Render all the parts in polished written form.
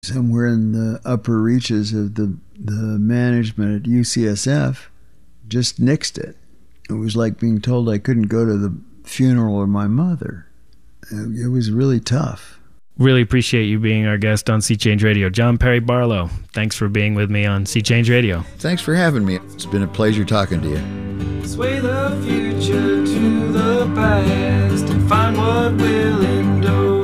somewhere in the upper reaches of the management at UCSF just nixed it. It was like being told I couldn't go to the funeral of my mother. It was really tough. Really appreciate you being our guest on Sea Change Radio. John Perry Barlow, thanks for being with me on Sea Change Radio. Thanks for having me. It's been a pleasure talking to you. Sway the future to the past and find what will endure.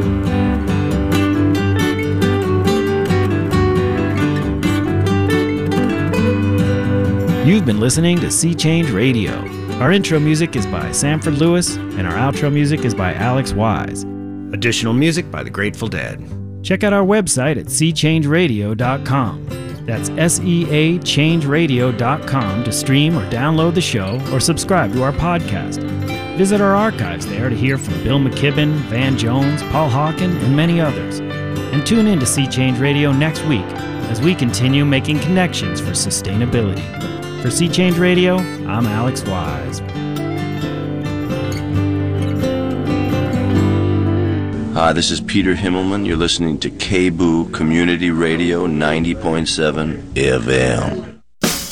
You've been listening to Sea Change Radio. Our intro music is by Sanford Lewis, and our outro music is by Alex Wise. Additional music by the Grateful Dead. Check out our website at seachangeradio.com. That's SEAchangeradio.com to stream or download the show or subscribe to our podcast. Visit our archives there to hear from Bill McKibben, Van Jones, Paul Hawken, and many others. And tune in to Sea Change Radio next week as we continue making connections for sustainability. For Sea Change Radio, I'm Alex Wise. Hi, this is Peter Himmelman. You're listening to KBOO Community Radio 90.7 FM.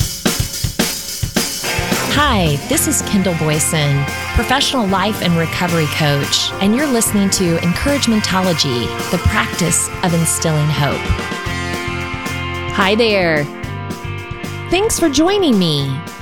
Hi, this is Kendall Boyson, professional life and recovery coach, and you're listening to Encouragementology, the practice of instilling hope. Hi there. Thanks for joining me.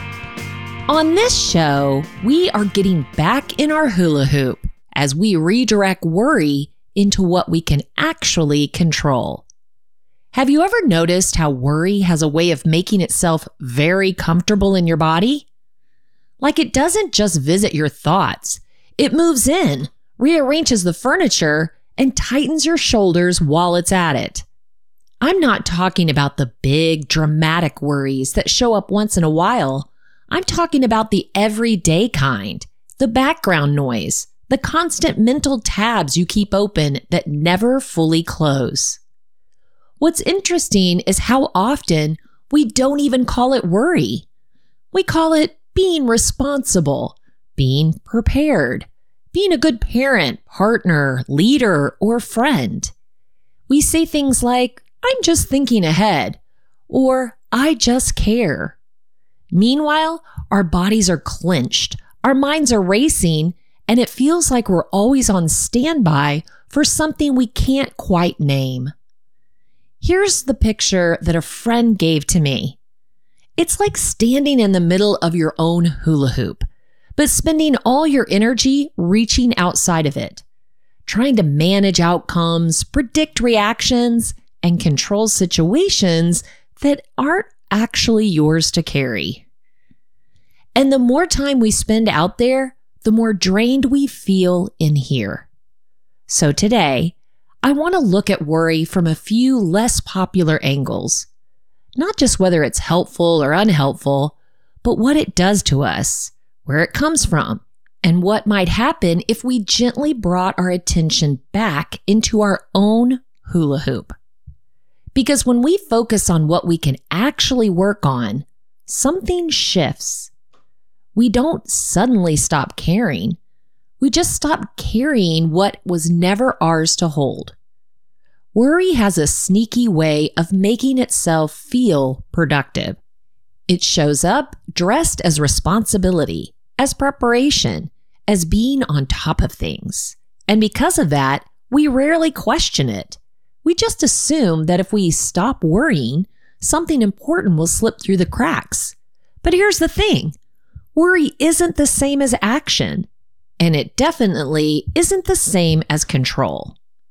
On this show, we are getting back in our hula hoop as we redirect worry into what we can actually control. Have you ever noticed how worry has a way of making itself very comfortable in your body? Like it doesn't just visit your thoughts. It moves in, rearranges the furniture, and tightens your shoulders while it's at it. I'm not talking about the big, dramatic worries that show up once in a while. I'm talking about the everyday kind, the background noise, the constant mental tabs you keep open that never fully close. What's interesting is how often we don't even call it worry. We call it being responsible, being prepared, being a good parent, partner, leader, or friend. We say things like, I'm just thinking ahead, or I just care. Meanwhile, our bodies are clenched, our minds are racing, and it feels like we're always on standby for something we can't quite name. Here's the picture that a friend gave to me. It's like standing in the middle of your own hula hoop, but spending all your energy reaching outside of it, trying to manage outcomes, predict reactions, and control situations that aren't actually yours to carry. And the more time we spend out there, the more drained we feel in here. So today, I want to look at worry from a few less popular angles. Not just whether it's helpful or unhelpful, but what it does to us, where it comes from, and what might happen if we gently brought our attention back into our own hula hoop. Because when we focus on what we can actually work on, something shifts. We don't suddenly stop caring. We just stop carrying what was never ours to hold. Worry has a sneaky way of making itself feel productive. It shows up dressed as responsibility, as preparation, as being on top of things. And because of that, we rarely question it. We just assume that if we stop worrying, something important will slip through the cracks. But here's the thing. Worry isn't the same as action, and it definitely isn't the same as control.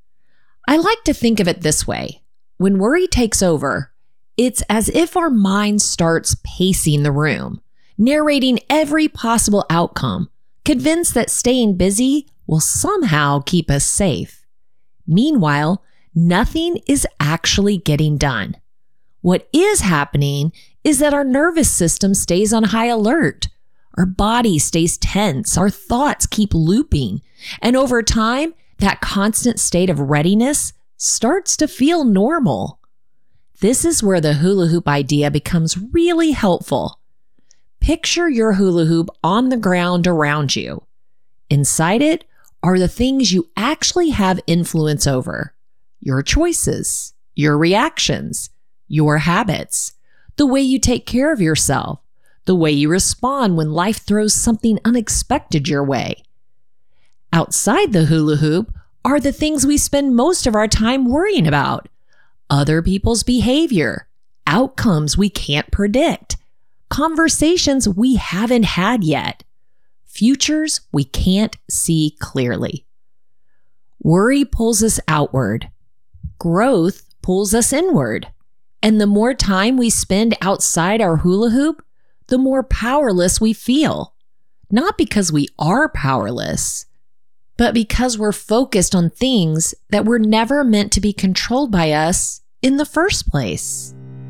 I like to think of it this way. When worry takes over, it's as if our mind starts pacing the room, narrating every possible outcome, convinced that staying busy will somehow keep us safe. Meanwhile, nothing is actually getting done. What is happening is that our nervous system stays on high alert. Our body stays tense, our thoughts keep looping, and over time, that constant state of readiness starts to feel normal. This is where the hula hoop idea becomes really helpful. Picture your hula hoop on the ground around you. Inside it are the things you actually have influence over, your choices, your reactions, your habits, the way you take care of yourself, the way you respond when life throws something unexpected your way. Outside the hula hoop are the things we spend most of our time worrying about. Other people's behavior, outcomes we can't predict, conversations we haven't had yet, futures we can't see clearly. Worry pulls us outward. Growth pulls us inward. And the more time we spend outside our hula hoop, the more powerless we feel. Not because we are powerless, but because we're focused on things that were never meant to be controlled by us in the first place.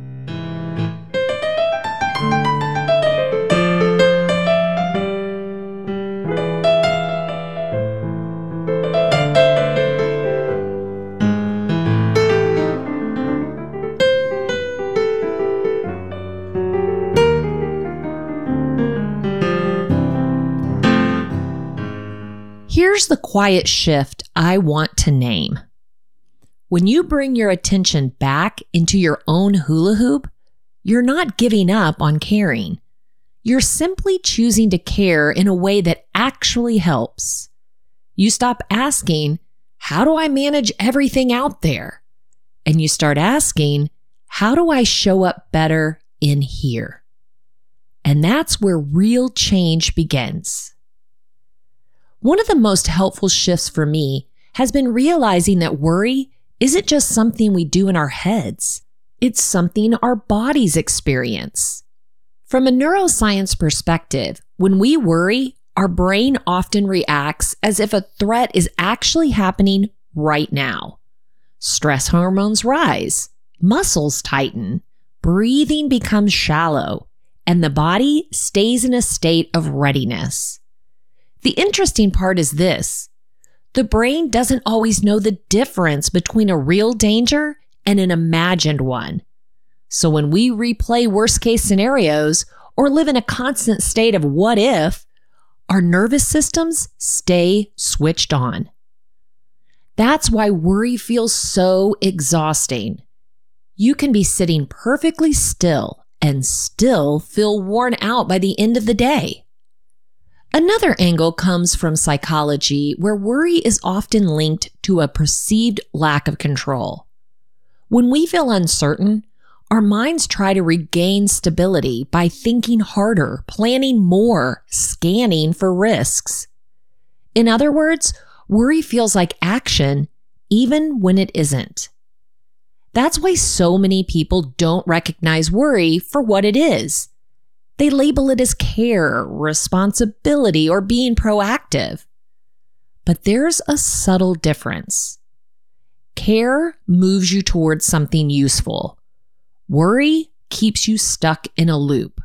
Here's the quiet shift I want to name. When you bring your attention back into your own hula hoop, you're not giving up on caring. You're simply choosing to care in a way that actually helps. You stop asking, how do I manage everything out there? And you start asking, how do I show up better in here? And that's where real change begins. One of the most helpful shifts for me has been realizing that worry isn't just something we do in our heads. It's something our bodies experience. From a neuroscience perspective, when we worry, our brain often reacts as if a threat is actually happening right now. Stress hormones rise, muscles tighten, breathing becomes shallow, and the body stays in a state of readiness. The interesting part is this: the brain doesn't always know the difference between a real danger and an imagined one. So when we replay worst-case scenarios or live in a constant state of what if, our nervous systems stay switched on. That's why worry feels so exhausting. You can be sitting perfectly still and still feel worn out by the end of the day. Another angle comes from psychology, where worry is often linked to a perceived lack of control. When we feel uncertain, our minds try to regain stability by thinking harder, planning more, scanning for risks. In other words, worry feels like action even when it isn't. That's why so many people don't recognize worry for what it is. They label it as care, responsibility, or being proactive. But there's a subtle difference. Care moves you towards something useful. Worry keeps you stuck in a loop.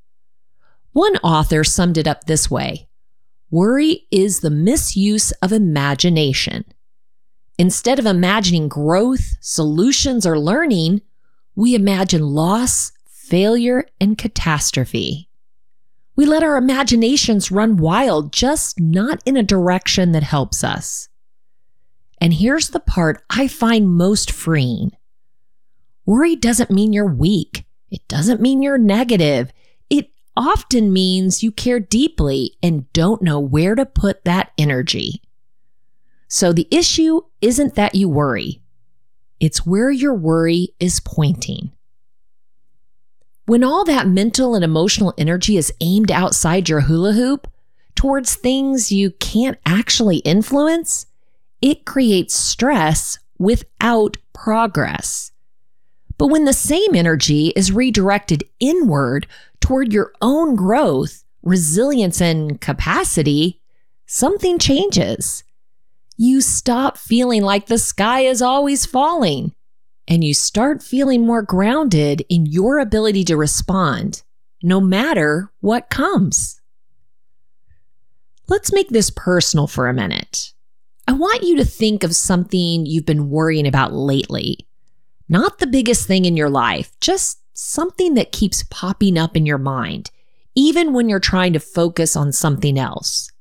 One author summed it up this way: worry is the misuse of imagination. Instead of imagining growth, solutions, or learning, we imagine loss, failure, and catastrophe. We let our imaginations run wild, just not in a direction that helps us. And here's the part I find most freeing. Worry doesn't mean you're weak. It doesn't mean you're negative. It often means you care deeply and don't know where to put that energy. So the issue isn't that you worry. It's where your worry is pointing. When all that mental and emotional energy is aimed outside your hula hoop, towards things you can't actually influence, it creates stress without progress. But when the same energy is redirected inward toward your own growth, resilience, and capacity, something changes. You stop feeling like the sky is always falling, and you start feeling more grounded in your ability to respond, no matter what comes. Let's make this personal for a minute. I want you to think of something you've been worrying about lately. Not the biggest thing in your life, just something that keeps popping up in your mind, even when you're trying to focus on something else.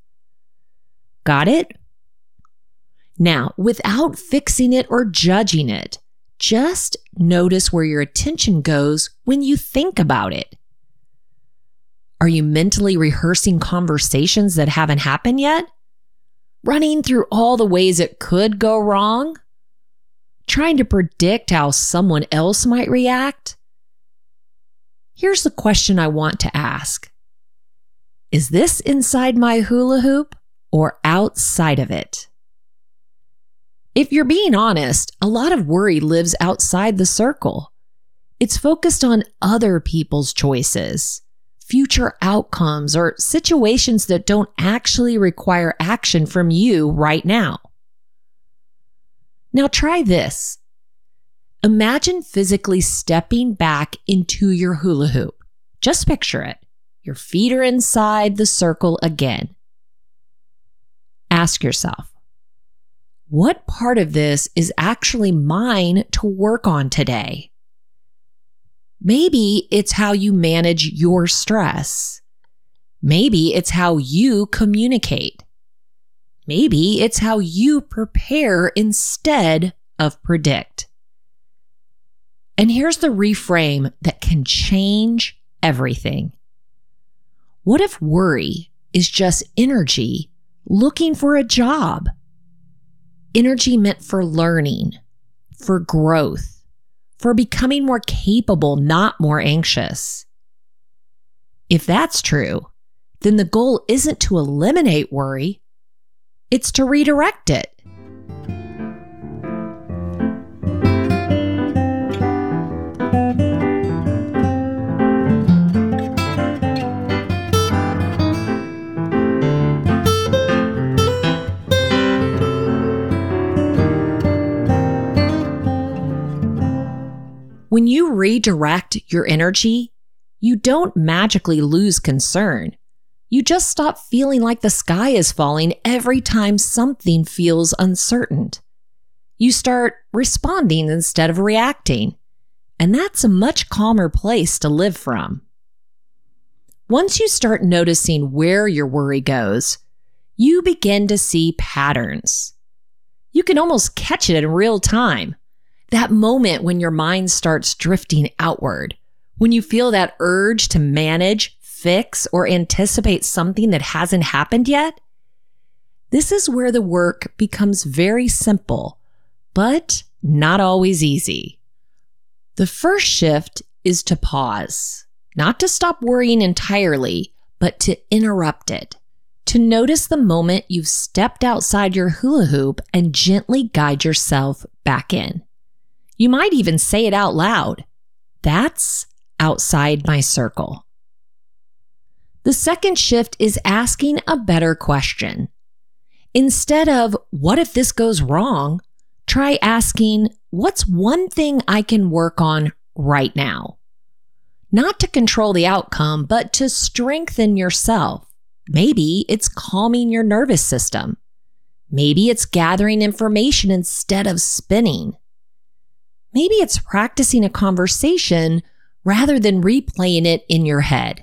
Got it? Now, without fixing it or judging it, Just notice where your attention goes when you think about it. Are you mentally rehearsing conversations that haven't happened yet? Running through all the ways it could go wrong? Trying to predict how someone else might react? Here's the question I want to ask. Is this inside my hula hoop or outside of it? If you're being honest, a lot of worry lives outside the circle. It's focused on other people's choices, future outcomes, or situations that don't actually require action from you right now. Now try this. Imagine physically stepping back into your hula hoop. Just picture it. Your feet are inside the circle again. Ask yourself, what part of this is actually mine to work on today? Maybe it's how you manage your stress. Maybe it's how you communicate. Maybe it's how you prepare instead of predict. And here's the reframe that can change everything. What if worry is just energy looking for a job? Energy meant for learning, for growth, for becoming more capable, not more anxious. If that's true, then the goal isn't to eliminate worry, it's to redirect it. When you redirect your energy, you don't magically lose concern. You just stop feeling like the sky is falling every time something feels uncertain. You start responding instead of reacting, and that's a much calmer place to live from. Once you start noticing where your worry goes, you begin to see patterns. You can almost catch it in real time. That moment when your mind starts drifting outward, when you feel that urge to manage, fix, or anticipate something that hasn't happened yet. This is where the work becomes very simple, but not always easy. The first shift is to pause, not to stop worrying entirely, but to interrupt it. To notice the moment you've stepped outside your hula hoop and gently guide yourself back in. You might even say it out loud. That's outside my circle. The second shift is asking a better question. Instead of, what if this goes wrong? Try asking, what's one thing I can work on right now? Not to control the outcome, but to strengthen yourself. Maybe it's calming your nervous system. Maybe it's gathering information instead of spinning. Maybe it's practicing a conversation rather than replaying it in your head.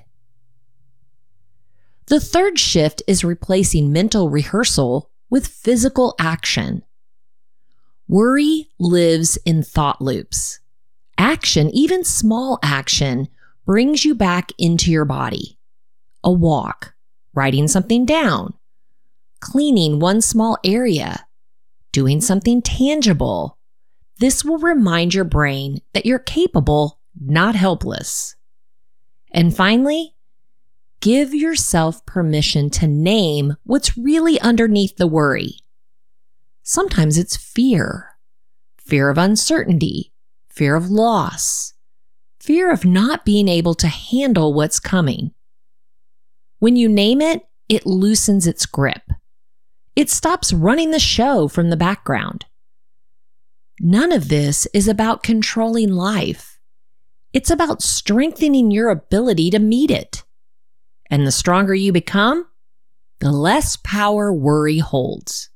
The third shift is replacing mental rehearsal with physical action. Worry lives in thought loops. Action, even small action, brings you back into your body. A walk, writing something down, cleaning one small area, doing something tangible. This will remind your brain that you're capable, not helpless. And finally, give yourself permission to name what's really underneath the worry. Sometimes it's fear of uncertainty, fear of loss, fear of not being able to handle what's coming. When you name it, it loosens its grip. It stops running the show from the background. None of this is about controlling life. It's about strengthening your ability to meet it. And the stronger you become, the less power worry holds.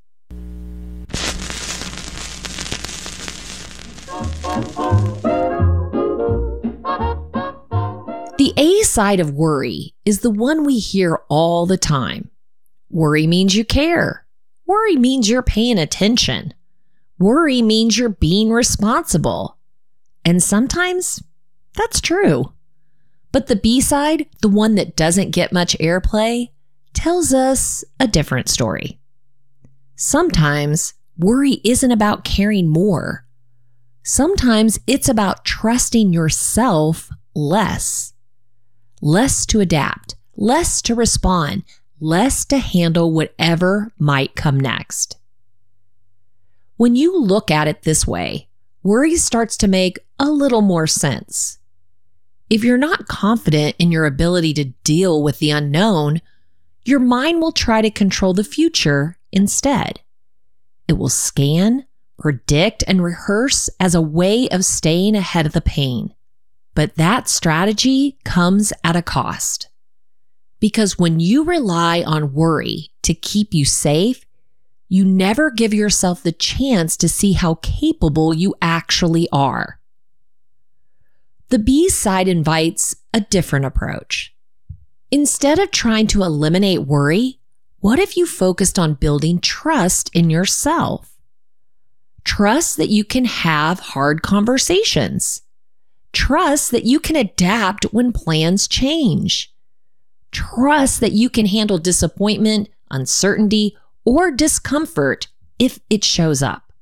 The A side of worry is the one we hear all the time. Worry means you care. Worry means you're paying attention. Worry means you're being responsible. And sometimes that's true. But the B side, the one that doesn't get much airplay, tells us a different story. Sometimes worry isn't about caring more. Sometimes it's about trusting yourself less. Less to adapt, less to respond, less to handle whatever might come next. When you look at it this way, worry starts to make a little more sense. If you're not confident in your ability to deal with the unknown, your mind will try to control the future instead. It will scan, predict, and rehearse as a way of staying ahead of the pain. But that strategy comes at a cost. Because when you rely on worry to keep you safe, you never give yourself the chance to see how capable you actually are. The B side invites a different approach. Instead of trying to eliminate worry, what if you focused on building trust in yourself? Trust that you can have hard conversations. Trust that you can adapt when plans change. Trust that you can handle disappointment, uncertainty, or discomfort if it shows up.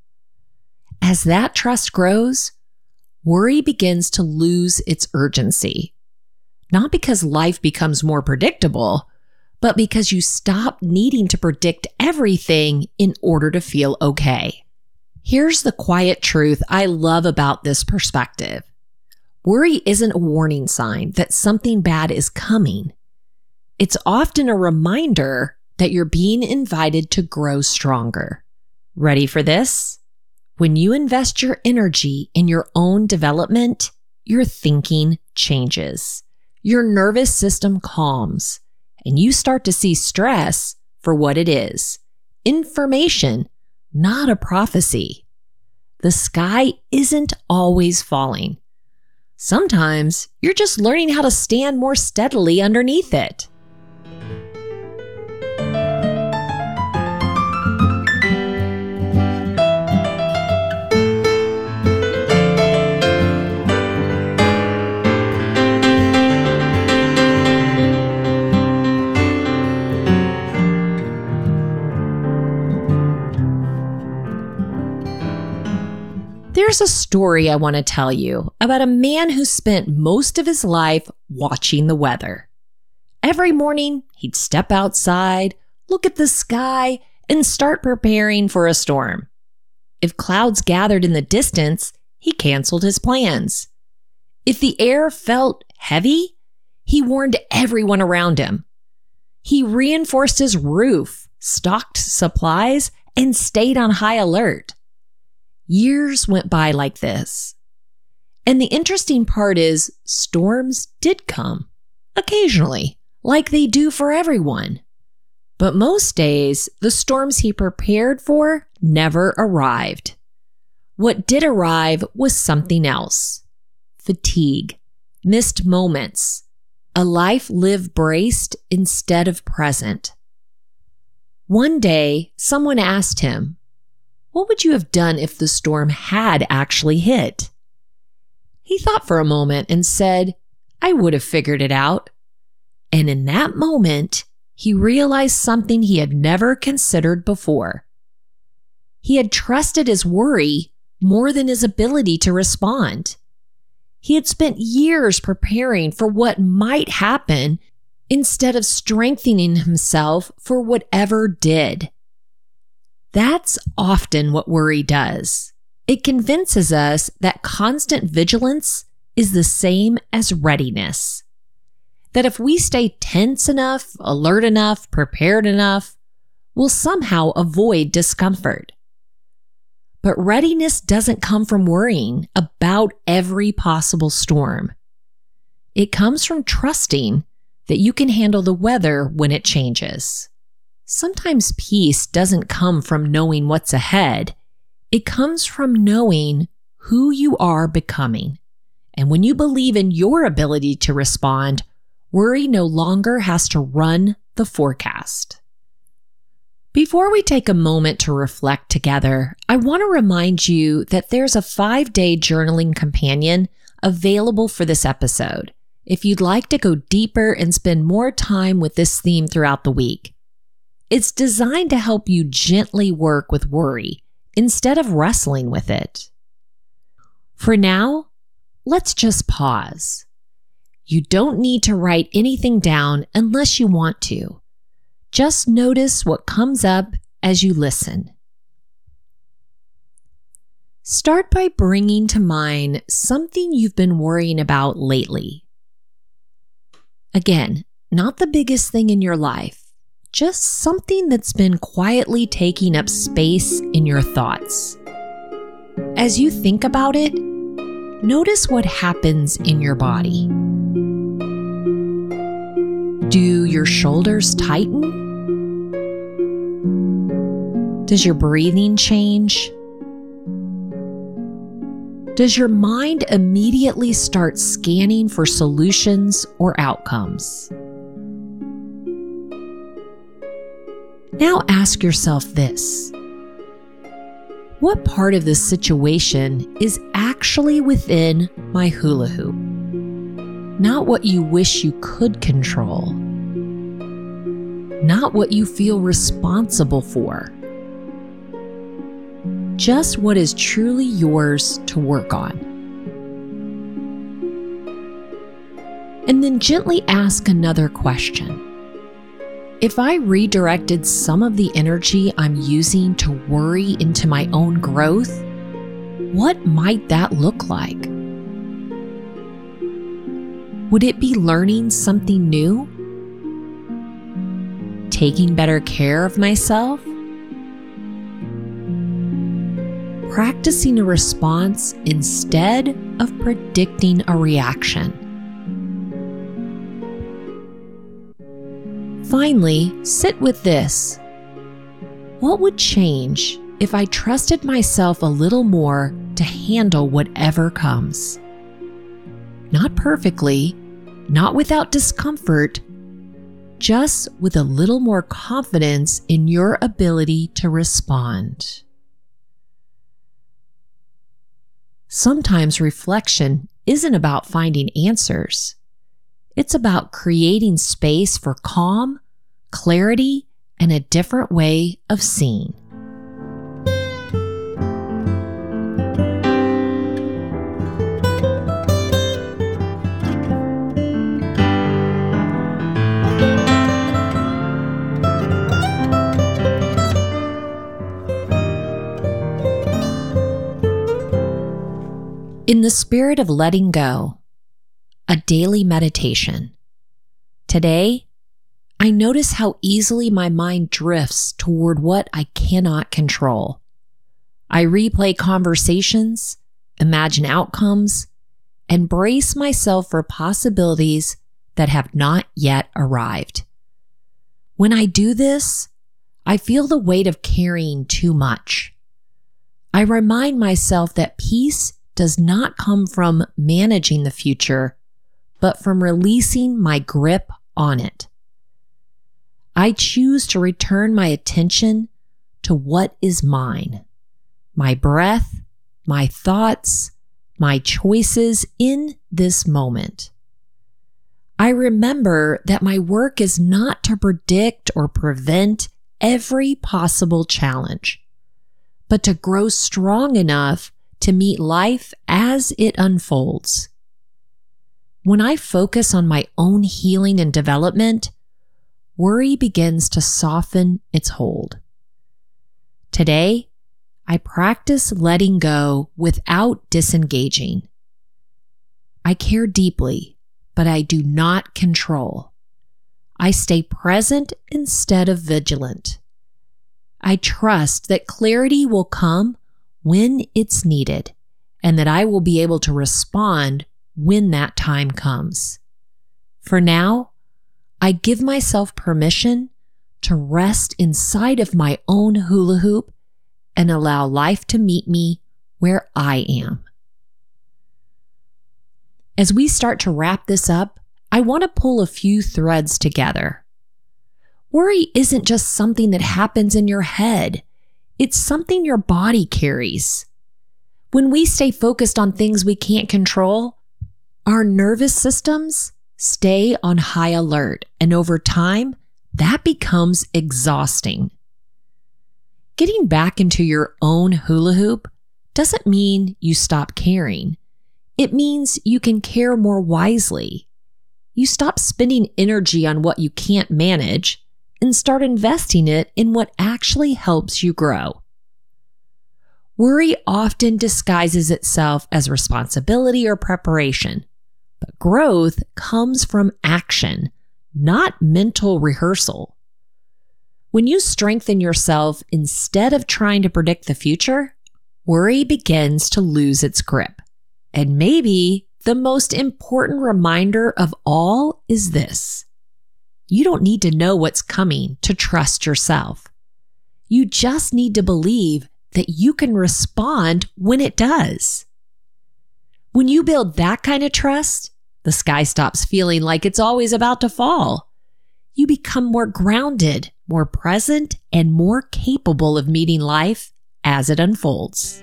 As that trust grows, worry begins to lose its urgency. Not because life becomes more predictable, but because you stop needing to predict everything in order to feel okay. Here's the quiet truth I love about this perspective. Worry isn't a warning sign that something bad is coming. It's often a reminder that you're being invited to grow stronger. Ready for this? When you invest your energy in your own development, your thinking changes. Your nervous system calms, and you start to see stress for what it is. Information, not a prophecy. The sky isn't always falling. Sometimes you're just learning how to stand more steadily underneath it. There's a story I want to tell you about a man who spent most of his life watching the weather. Every morning, he'd step outside, look at the sky, and start preparing for a storm. If clouds gathered in the distance, he canceled his plans. If the air felt heavy, he warned everyone around him. He reinforced his roof, stocked supplies, and stayed on high alert. Years went by like this. And the interesting part is, storms did come, occasionally, like they do for everyone. But most days, the storms he prepared for never arrived. What did arrive was something else. Fatigue, missed moments, a life lived braced instead of present. One day, someone asked him, "What would you have done if the storm had actually hit?" He thought for a moment and said, "I would have figured it out." And in that moment, he realized something he had never considered before. He had trusted his worry more than his ability to respond. He had spent years preparing for what might happen instead of strengthening himself for whatever did. That's often what worry does. It convinces us that constant vigilance is the same as readiness. That if we stay tense enough, alert enough, prepared enough, we'll somehow avoid discomfort. But readiness doesn't come from worrying about every possible storm. It comes from trusting that you can handle the weather when it changes. Sometimes peace doesn't come from knowing what's ahead. It comes from knowing who you are becoming. And when you believe in your ability to respond, worry no longer has to run the forecast. Before we take a moment to reflect together, I want to remind you that there's a 5-day journaling companion available for this episode if you'd like to go deeper and spend more time with this theme throughout the week. It's designed to help you gently work with worry instead of wrestling with it. For now, let's just pause. You don't need to write anything down unless you want to. Just notice what comes up as you listen. Start by bringing to mind something you've been worrying about lately. Again, not the biggest thing in your life, just something that's been quietly taking up space in your thoughts. As you think about it, notice what happens in your body. Do your shoulders tighten? Does your breathing change? Does your mind immediately start scanning for solutions or outcomes? Now ask yourself this. What part of this situation is actually within my hula hoop? Not what you wish you could control. Not what you feel responsible for. Just what is truly yours to work on. And then gently ask another question. If I redirected some of the energy I'm using to worry into my own growth, what might that look like? Would it be learning something new? Taking better care of myself? Practicing a response instead of predicting a reaction? Finally, sit with this. What would change if I trusted myself a little more to handle whatever comes? Not perfectly, not without discomfort, just with a little more confidence in your ability to respond. Sometimes reflection isn't about finding answers. It's about creating space for calm, clarity, and a different way of seeing. In the spirit of letting go, a daily meditation. Today, I notice how easily my mind drifts toward what I cannot control. I replay conversations, imagine outcomes, and brace myself for possibilities that have not yet arrived. When I do this, I feel the weight of carrying too much. I remind myself that peace does not come from managing the future, but from releasing my grip on it. I choose to return my attention to what is mine, my breath, my thoughts, my choices in this moment. I remember that my work is not to predict or prevent every possible challenge, but to grow strong enough to meet life as it unfolds. When I focus on my own healing and development, worry begins to soften its hold. Today, I practice letting go without disengaging. I care deeply, but I do not control. I stay present instead of vigilant. I trust that clarity will come when it's needed, and that I will be able to respond when that time comes. For now, I give myself permission to rest inside of my own hula hoop and allow life to meet me where I am. As we start to wrap this up, I want to pull a few threads together. Worry isn't just something that happens in your head. It's something your body carries. When we stay focused on things we can't control, our nervous systems stay on high alert, and over time, that becomes exhausting. Getting back into your own hula hoop doesn't mean you stop caring. It means you can care more wisely. You stop spending energy on what you can't manage and start investing it in what actually helps you grow. Worry often disguises itself as responsibility or preparation, but growth comes from action, not mental rehearsal. When you strengthen yourself instead of trying to predict the future, worry begins to lose its grip. And maybe the most important reminder of all is this: you don't need to know what's coming to trust yourself. You just need to believe that you can respond when it does. When you build that kind of trust, the sky stops feeling like it's always about to fall. You become more grounded, more present, and more capable of meeting life as it unfolds.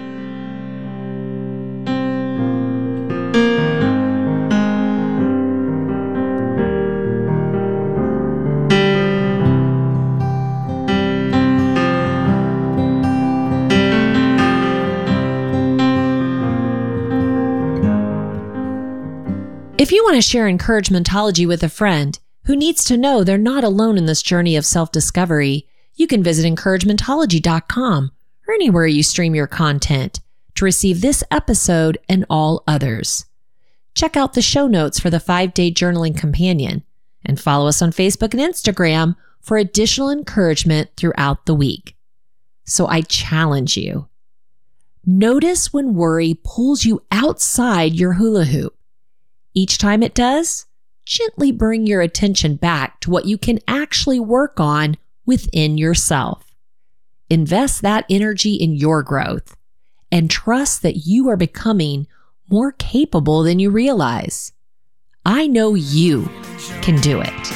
If you want to share encouragementology with a friend who needs to know they're not alone in this journey of self-discovery, you can visit encouragementology.com or anywhere you stream your content to receive this episode and all others. Check out the show notes for the 5-Day Journaling Companion and follow us on Facebook and Instagram for additional encouragement throughout the week. So I challenge you. Notice when worry pulls you outside your hula hoop. Each time it does, gently bring your attention back to what you can actually work on within yourself. Invest that energy in your growth and trust that you are becoming more capable than you realize. I know you can do it.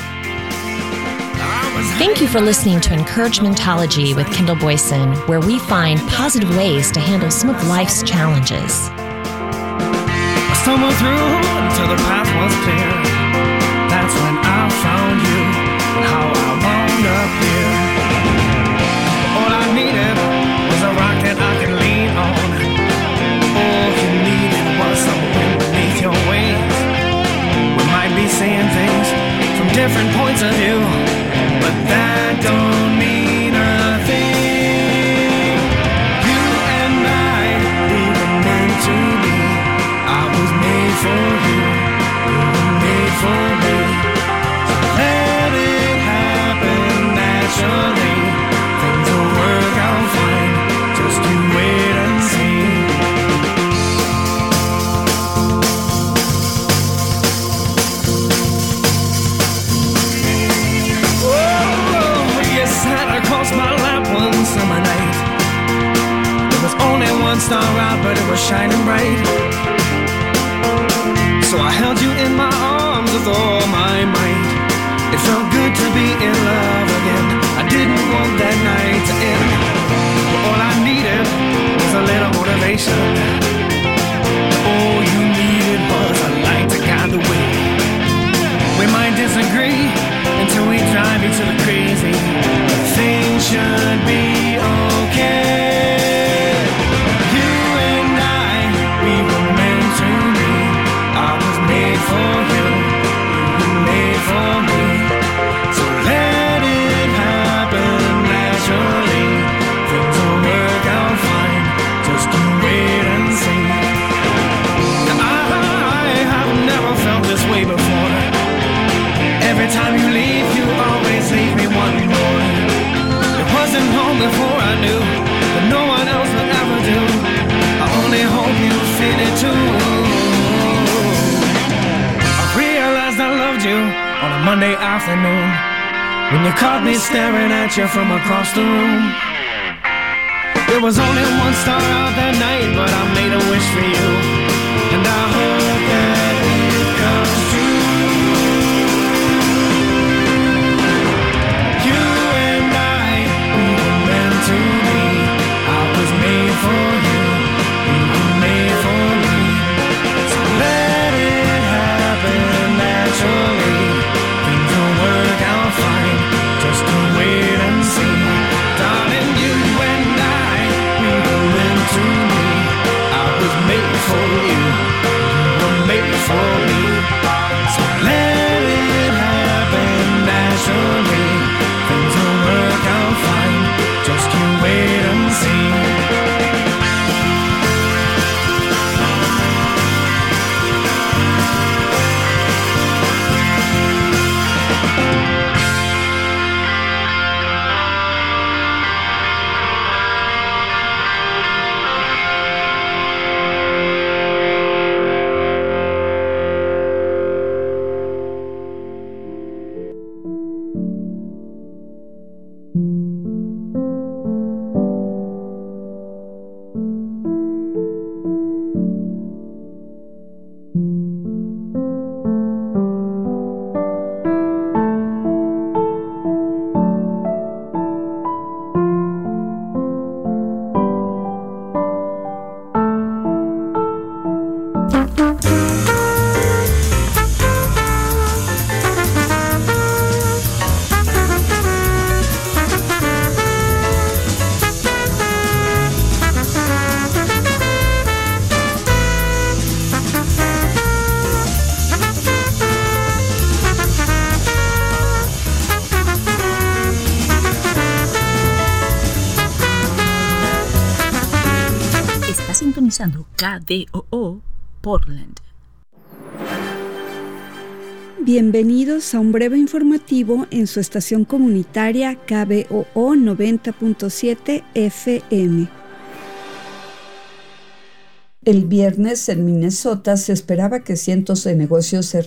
Thank you for listening to Encouragementology with Kendall Boyson, where we find positive ways to handle some of life's challenges. Stumbled through until the path was clear. That's when I found you and how I wound up here. All I needed was a rock that I could lean on. All you needed was some wind beneath your wings. We might be seeing things from different points of view, but that don't mean a thing. You and I, we were meant to be. I was made for you, you were made for me. So let it happen naturally. Things will work out fine, just you wait and see. Oh, you sat across my lap one summer night. There was only one star out, but it was shining bright. So I held you in my arms with all my might. It felt good to be in love again. I didn't want that night to end. But all I needed was a little motivation. All you needed was a light to guide the way. We might disagree until we drive each other crazy. But things should be okay. You and I, we were meant to be. I was made for you, you were made for me. So let it happen naturally. Things will work out fine, just you wait and see. Now I have never felt this way before. Every time you leave, you always leave me wanting more. It wasn't long before I knew that no one else would ever do. I only hope you feel it too. I loved you on a Monday afternoon when you caught me staring at you from across the room. There was only one star out that night, but I made a wish for you, and I hope that it comes true. Sintonizando KBOO Portland. Bienvenidos a un breve informativo en su estación comunitaria KBOO 90.7 FM. El viernes en Minnesota se esperaba que cientos de negocios se